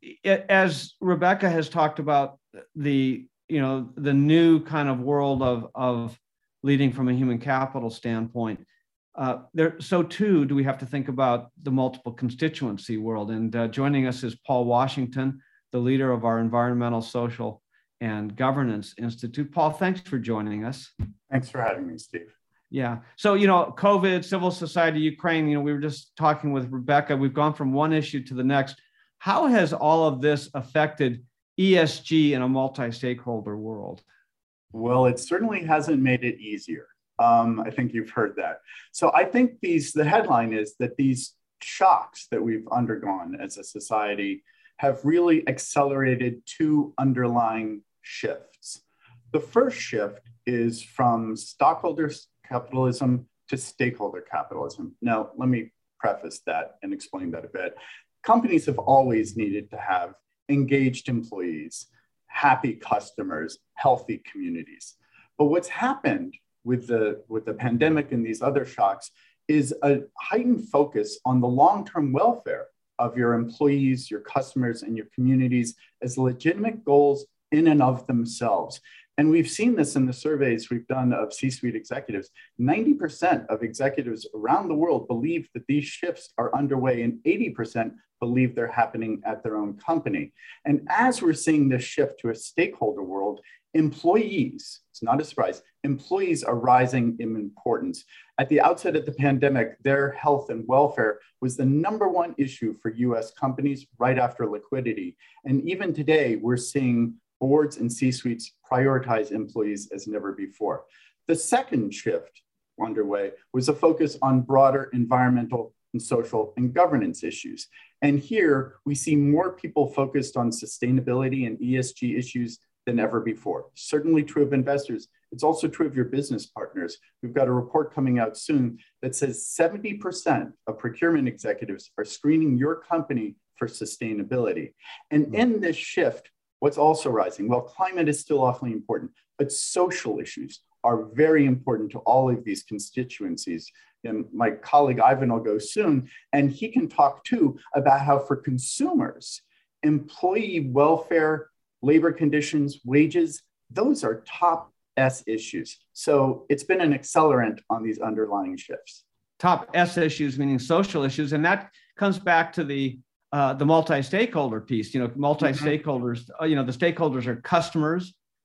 as Rebecca has talked about the, you know, the new kind of world of, of leading from a human capital standpoint, uh, there, so too do we have to think about the multiple constituency world. And uh, joining us is Paul Washington, the leader of our Environmental, Social, and Governance Institute. Paul, thanks for joining us. Thanks for having me, Steve. Yeah. So, you know, COVID, civil society, Ukraine, you know, we were just talking with Rebecca, we've gone from one issue to the next. How has all of this affected E S G in a multi-stakeholder world? Well, it certainly hasn't made it easier. Um, I think you've heard that. So I think these, the headline is that these shocks that we've undergone as a society have really accelerated two underlying shifts. The first shift is from stockholder capitalism to stakeholder capitalism. Now, let me preface that and explain that a bit. Companies have always needed to have engaged employees, happy customers, healthy communities. But what's happened with the, with the pandemic and these other shocks is a heightened focus on the long-term welfare of your employees, your customers, and your communities as legitimate goals in and of themselves. And we've seen this in the surveys we've done of C-suite executives. ninety percent of executives around the world believe that these shifts are underway, and eighty percent believe they're happening at their own company. And as we're seeing this shift to a stakeholder world, employees, it's not a surprise, employees are rising in importance. At the outset of the pandemic, their health and welfare was the number one issue for U S companies right after liquidity. And even today, we're seeing boards and C-suites prioritize employees as never before. The second shift underway was a focus on broader environmental and social and governance issues. And here we see more people focused on sustainability and E S G issues than ever before. Certainly true of investors. It's also true of your business partners. We've got a report coming out soon that says seventy percent of procurement executives are screening your company for sustainability. And in this shift, what's also rising? Well, climate is still awfully important, but social issues are very important to all of these constituencies. And my colleague Ivan will go soon, and he can talk too about how for consumers, employee welfare, labor conditions, wages, those are top S issues. So it's been an accelerant on these underlying shifts. Top S issues, meaning social issues. And that comes back to the uh, the multi-stakeholder piece. You know, multi-stakeholders, mm-hmm. uh, you know, the stakeholders are customers,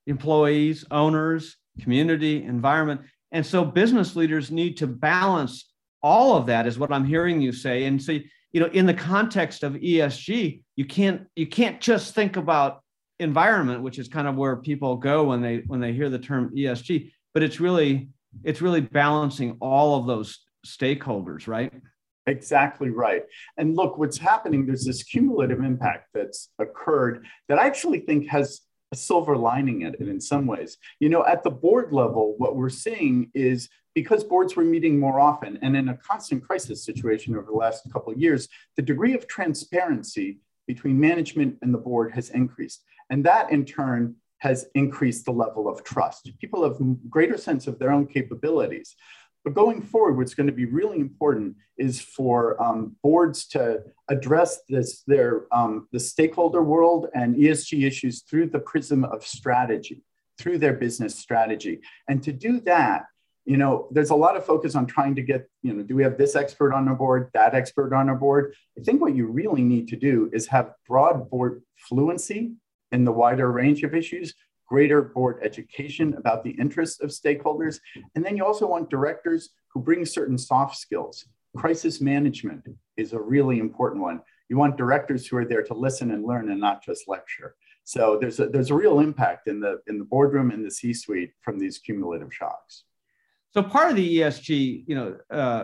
employees, owners, community, environment. And so business leaders need to balance all of that, is what I'm hearing you say. And so, you know, in the context of E S G, you can't you can't just think about environment, which is kind of where people go when they when they hear the term E S G, but it's really it's really balancing all of those stakeholders, right? Exactly right. And look, what's happening, there's this cumulative impact that's occurred that I actually think has a silver lining in it in some ways. You know, at the board level, what we're seeing is, because boards were meeting more often and in a constant crisis situation over the last couple of years, the degree of transparency between management and the board has increased. And that in turn has increased the level of trust. People have a greater sense of their own capabilities. But going forward, what's going to be really important is for um, boards to address this, their, um, the stakeholder world and E S G issues through the prism of strategy, through their business strategy. And to do that, you know, there's a lot of focus on trying to get, you know, do we have this expert on our board, that expert on our board? I think what you really need to do is have broad board fluency in the wider range of issues, greater board education about the interests of stakeholders. And then you also want directors who bring certain soft skills. Crisis management is a really important one. You want directors who are there to listen and learn and not just lecture. So there's a, there's a real impact in the, in the boardroom and the C-suite from these cumulative shocks. So part of the E S G, you know, uh,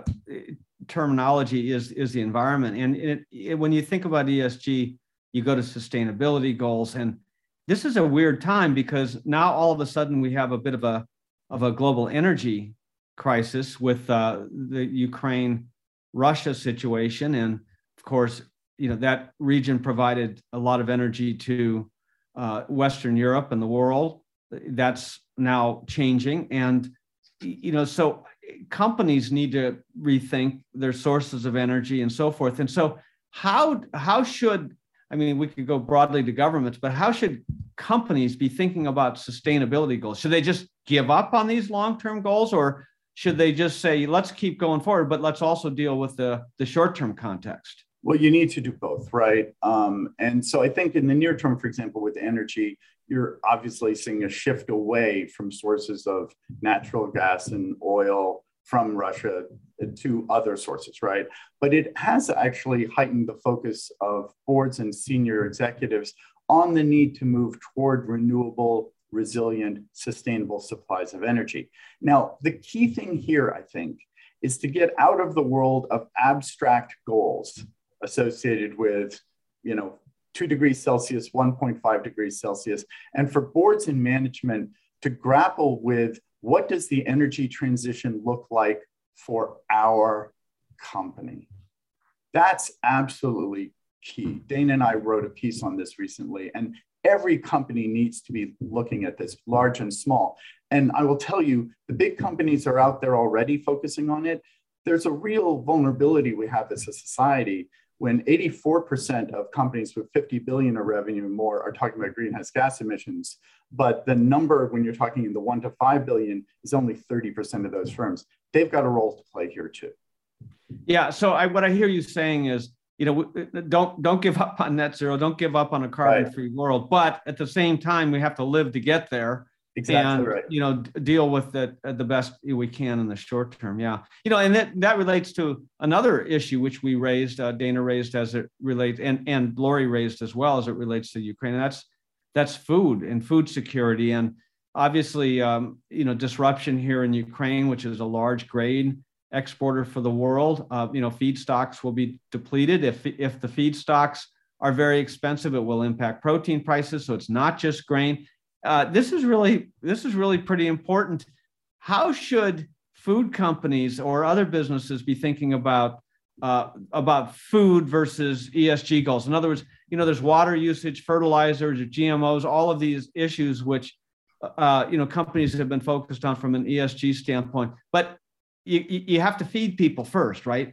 terminology is, is the environment. And it, it, when you think about E S G, you go to sustainability goals. And this is a weird time because now all of a sudden we have a bit of a, of a global energy crisis with uh, the Ukraine-Russia situation. And of course, you know, that region provided a lot of energy to uh, Western Europe and the world. That's now changing. And you know, so companies need to rethink their sources of energy and so forth. And so how, how should, I mean, we could go broadly to governments, but how should companies be thinking about sustainability goals? Should they just give up on these long-term goals, or should they just say, let's keep going forward, but let's also deal with the, the short-term context? Well, you need to do both, right? Um, and so I think in the near term, for example, with energy, you're obviously seeing a shift away from sources of natural gas and oil from Russia to other sources, right? But it has actually heightened the focus of boards and senior executives on the need to move toward renewable, resilient, sustainable supplies of energy. Now, the key thing here, I think, is to get out of the world of abstract goals associated with, you know, two degrees Celsius, one point five degrees Celsius, and for boards and management to grapple with what does the energy transition look like for our company. That's absolutely key. Dana and I wrote a piece on this recently, and every company needs to be looking at this, large and small. And I will tell you, the big companies are out there already focusing on it. There's a real vulnerability we have as a society when eighty-four percent of companies with fifty billion of revenue or more are talking about greenhouse gas emissions, but the number when you're talking in the one to five billion is only thirty percent of those firms. They've got a role to play here too. Yeah, so I, what I hear you saying is, you know, don't don't give up on net zero, don't give up on a carbon-free right. world, but at the same time, we have to live to get there. Exactly and, right. you know, deal with it the best we can in the short term. Yeah. You know, and that, that relates to another issue which we raised, uh, Dana raised as it relates, and, and Lori raised as well as it relates to Ukraine. And that's, that's food and food security. And obviously, um, you know, disruption here in Ukraine, which is a large grain exporter for the world. Uh, you know, feedstocks will be depleted. If, if the feedstocks are very expensive, it will impact protein prices. So it's not just grain. Uh, this is really this is really pretty important. How should food companies or other businesses be thinking about uh, about food versus E S G goals? In other words, you know, there's water usage, fertilizers, G M Os, all of these issues which uh, you know companies have been focused on from an E S G standpoint. But you you have to feed people first, right?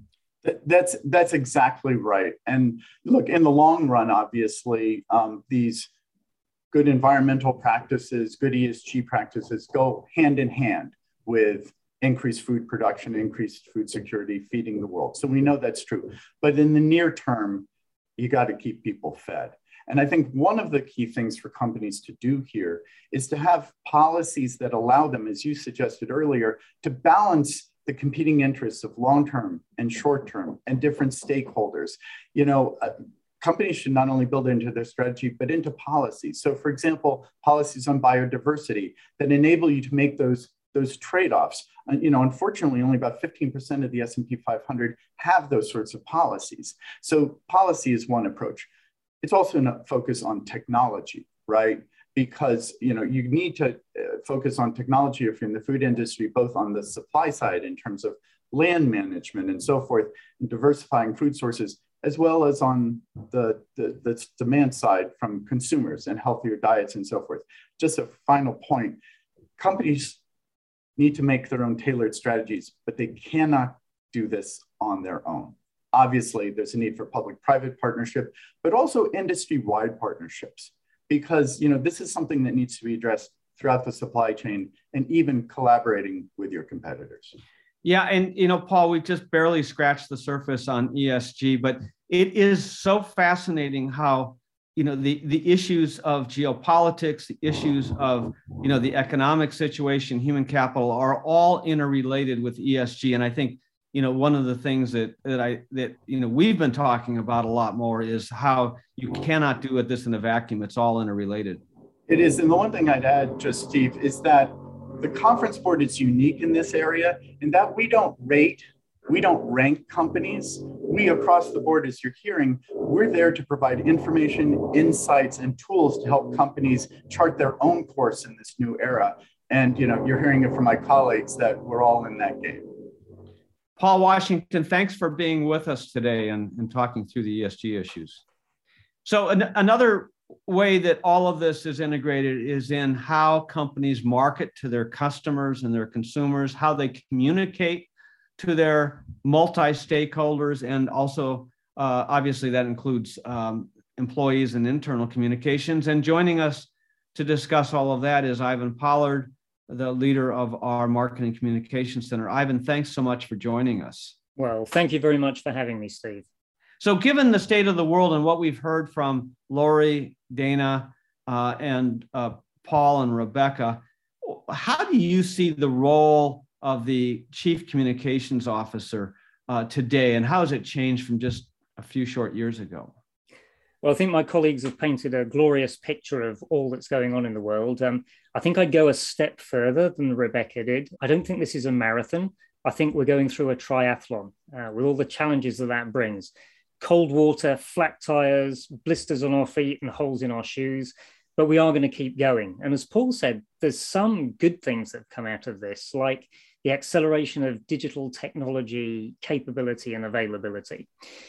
That's that's exactly right. And look, in the long run, obviously, um, these good environmental practices, good E S G practices go hand in hand with increased food production, increased food security, feeding the world. So we know that's true. But in the near term, you got to keep people fed. And I think one of the key things for companies to do here is to have policies that allow them, as you suggested earlier, to balance the competing interests of long-term and short-term and different stakeholders. You know, uh, companies should not only build into their strategy, but into policies. So for example, policies on biodiversity that enable you to make those, those trade-offs. Uh, you know, unfortunately, only about fifteen percent of the S and P five hundred have those sorts of policies. So policy is one approach. It's also a focus on technology, right? Because you know you need to uh, focus on technology if you're in the food industry, both on the supply side in terms of land management and so forth, and diversifying food sources, as well as on the, the, the demand side from consumers and healthier diets and so forth. Just a final point, companies need to make their own tailored strategies, but they cannot do this on their own. Obviously, there's a need for public-private partnership, but also industry-wide partnerships. Because you know this is something that needs to be addressed throughout the supply chain and even collaborating with your competitors. Yeah, and you know, Paul, we've just barely scratched the surface on E S G, but it is so fascinating how you know the the issues of geopolitics, the issues of you know the economic situation, human capital are all interrelated with E S G, and I think you know one of the things that that I that you know we've been talking about a lot more is how you cannot do it this in a vacuum. It's all interrelated. It is, and the one thing I'd add, just Steve, is that the Conference Board is unique in this area in that we don't rate, we don't rank companies. We across the board, as you're hearing, we're there to provide information, insights, and tools to help companies chart their own course in this new era. And you know, you're hearing it from my colleagues that we're all in that game. Paul Washington, thanks for being with us today and, and talking through the E S G issues. So an, another way that all of this is integrated is in how companies market to their customers and their consumers, how they communicate to their multi-stakeholders, and also uh, obviously that includes um, employees and internal communications. And joining us to discuss all of that is Ivan Pollard, the leader of our Marketing Communications Center. Ivan, thanks so much for joining us. Well, thank you very much for having me, Steve. So given the state of the world and what we've heard from Lori, Dana, uh, and uh, Paul and Rebecca, how do you see the role of the Chief Communications Officer uh, today, and how has it changed from just a few short years ago? Well, I think my colleagues have painted a glorious picture of all that's going on in the world. Um, I think I'd go a step further than Rebecca did. I don't think this is a marathon. I think we're going through a triathlon uh, with all the challenges that that brings. Cold water, flat tires, blisters on our feet and holes in our shoes, but we are going to keep going. And as Paul said, there's some good things that have come out of this, like the acceleration of digital technology, capability and availability.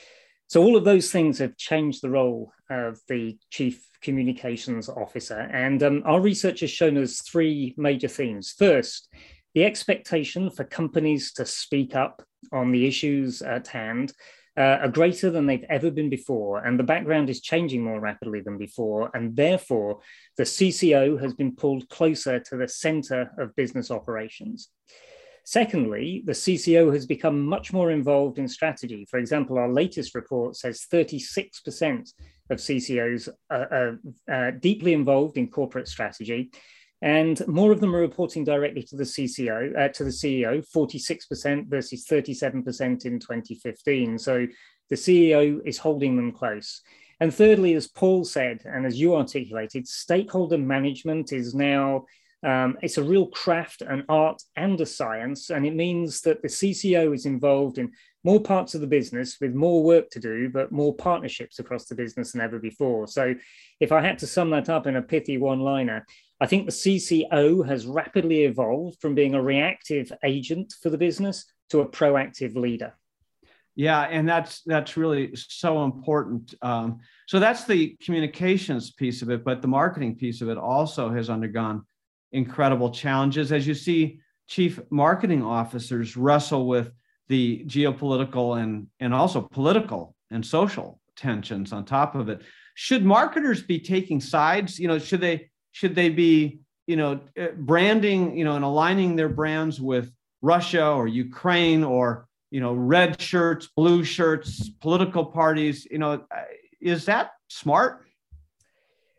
So all of those things have changed the role of the Chief Communications Officer. And um, our research has shown us three major themes. First, the expectation for companies to speak up on the issues at hand uh, are greater than they've ever been before. And the background is changing more rapidly than before. And therefore, the C C O has been pulled closer to the center of business operations. Secondly, the C C O has become much more involved in strategy. For example, our latest report says thirty-six percent of C C Os are, are, are deeply involved in corporate strategy, and more of them are reporting directly to the C C O, uh, to the C E O, forty-six percent versus thirty-seven percent in twenty fifteen. So the C E O is holding them close. And thirdly, as Paul said, and as you articulated, stakeholder management is now Um, it's a real craft, an art and a science, and it means that the C C O is involved in more parts of the business with more work to do, but more partnerships across the business than ever before. So if I had to sum that up in a pithy one-liner, I think the C C O has rapidly evolved from being a reactive agent for the business to a proactive leader. Yeah, and that's that's really so important. Um, so that's the communications piece of it, but the marketing piece of it also has undergone incredible challenges as you see chief marketing officers wrestle with the geopolitical and, and also political and social tensions on top of it. Should marketers be taking sides? You know, should they should they be, you know, branding, you know, and aligning their brands with Russia or Ukraine or, you know, red shirts, blue shirts, political parties? You know, is that smart?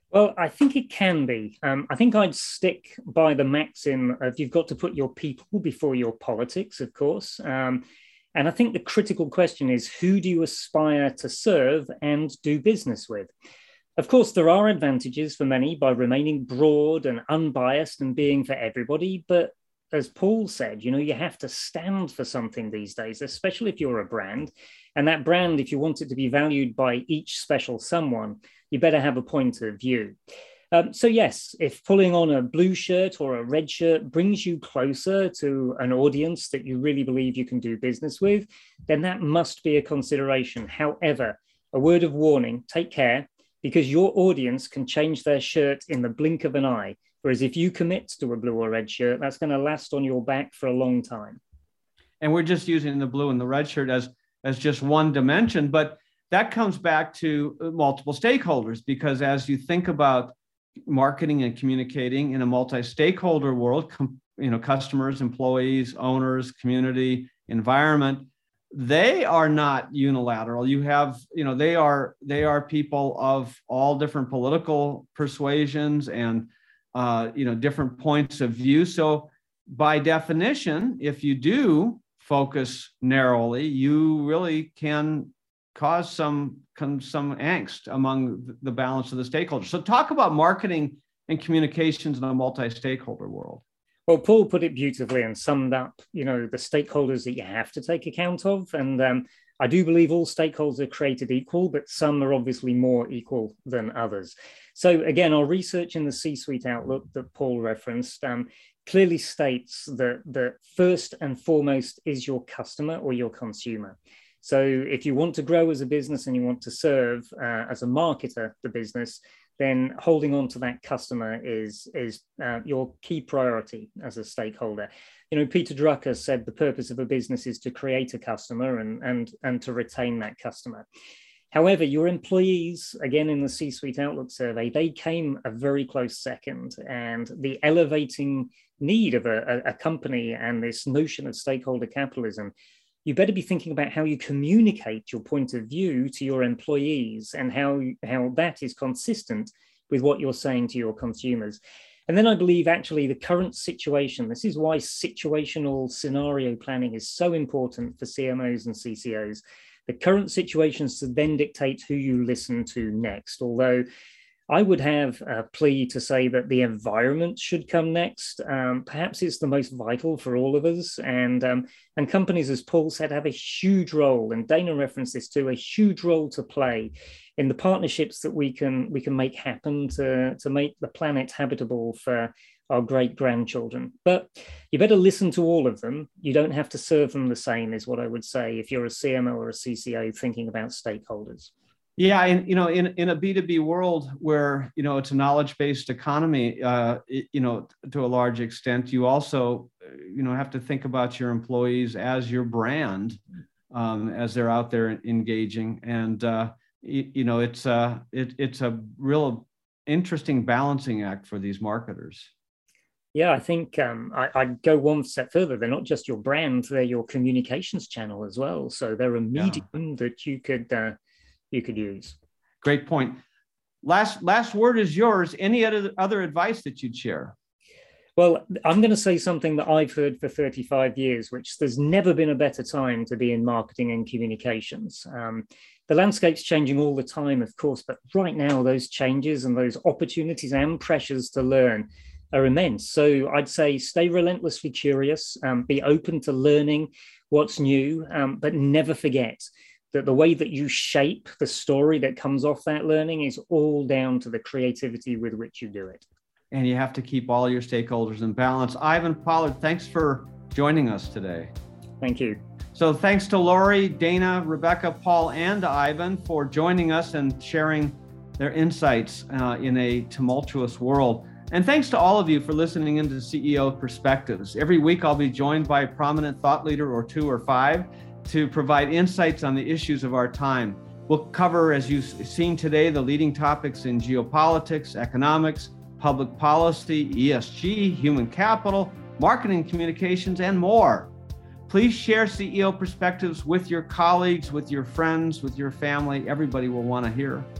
Well, I think it can be. Um, I think I'd stick by the maxim of you've got to put your people before your politics, of course. Um, and I think the critical question is, who do you aspire to serve and do business with? Of course, there are advantages for many by remaining broad and unbiased and being for everybody. But as Paul said, you know, you have to stand for something these days, especially if you're a brand. And that brand, if you want it to be valued by each special someone, you better have a point of view. Um, so yes, if pulling on a blue shirt or a red shirt brings you closer to an audience that you really believe you can do business with, then that must be a consideration. However, a word of warning, take care, because your audience can change their shirt in the blink of an eye. Whereas if you commit to a blue or red shirt, that's going to last on your back for a long time. And we're just using the blue and the red shirt as, as just one dimension, but that comes back to multiple stakeholders, because as you think about marketing and communicating in a multi-stakeholder world, com, you know, customers, employees, owners, community, environment, they are not unilateral. You have, you know, they are, they are people of all different political persuasions and, uh, you know, different points of view. So by definition, if you do focus narrowly, you really can cause some, some angst among the balance of the stakeholders. So talk about marketing and communications in a multi-stakeholder world. Well, Paul put it beautifully and summed up, you know, the stakeholders that you have to take account of. And um, I do believe all stakeholders are created equal, but some are obviously more equal than others. So again, our research in the C-suite outlook that Paul referenced um, clearly states that the first and foremost is your customer or your consumer. So if you want to grow as a business and you want to serve uh, as a marketer the business, then holding on to that customer is, is uh, your key priority as a stakeholder. You know, Peter Drucker said the purpose of a business is to create a customer and, and, and to retain that customer. However, your employees, again, in the C-suite Outlook survey, they came a very close second, and the elevating need of a, a, a company and this notion of stakeholder capitalism, you better be thinking about how you communicate your point of view to your employees and how, how that is consistent with what you're saying to your consumers. And then I believe actually the current situation, this is why situational scenario planning is so important for C M Os and C C Os. The current situations to then dictate who you listen to next, although I would have a plea to say that the environment should come next. Um, perhaps it's the most vital for all of us. And, um, and companies, as Paul said, have a huge role, and Dana referenced this too, a huge role to play in the partnerships that we can, we can make happen to, to make the planet habitable for our great-grandchildren. But you better listen to all of them. You don't have to serve them the same, is what I would say, if you're a C M O or a C C O thinking about stakeholders. Yeah, and you know, in, in a B two B world where, you know, it's a knowledge-based economy, uh, it, you know, to a large extent, you also, you know, have to think about your employees as your brand, um, as they're out there engaging. And, uh, you, you know, it's a, it, it's a real interesting balancing act for these marketers. Yeah, I think um, I, I'd go one step further. They're not just your brand, they're your communications channel as well. So they're a medium yeah. that you could... Uh, you could use. Great point. Last, last word is yours. Any other, other advice that you'd share? Well, I'm going to say something that I've heard for thirty-five years, which there's never been a better time to be in marketing and communications. Um, the landscape's changing all the time, of course, but right now those changes and those opportunities and pressures to learn are immense. So I'd say stay relentlessly curious, um, be open to learning what's new, um, but never forget that the way that you shape the story that comes off that learning is all down to the creativity with which you do it. And you have to keep all your stakeholders in balance. Ivan Pollard, thanks for joining us today. Thank you. So thanks to Lori, Dana, Rebecca, Paul, and Ivan for joining us and sharing their insights uh, in a tumultuous world. And thanks to all of you for listening into C E O Perspectives. Every week I'll be joined by a prominent thought leader or two or five to provide insights on the issues of our time. We'll cover, as you've seen today, the leading topics in geopolitics, economics, public policy, E S G, human capital, marketing, communications, and more. Please share C E O Perspectives with your colleagues, with your friends, with your family. Everybody will want to hear.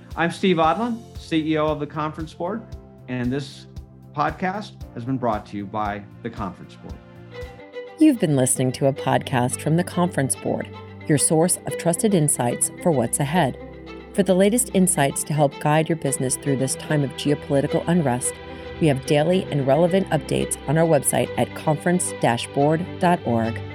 I'm Steve Odland, C E O of the Conference Board, and this podcast has been brought to you by the Conference Board. You've been listening to a podcast from the Conference Board, your source of trusted insights for what's ahead. For the latest insights to help guide your business through this time of geopolitical unrest, we have daily and relevant updates on our website at conference dash board dot org.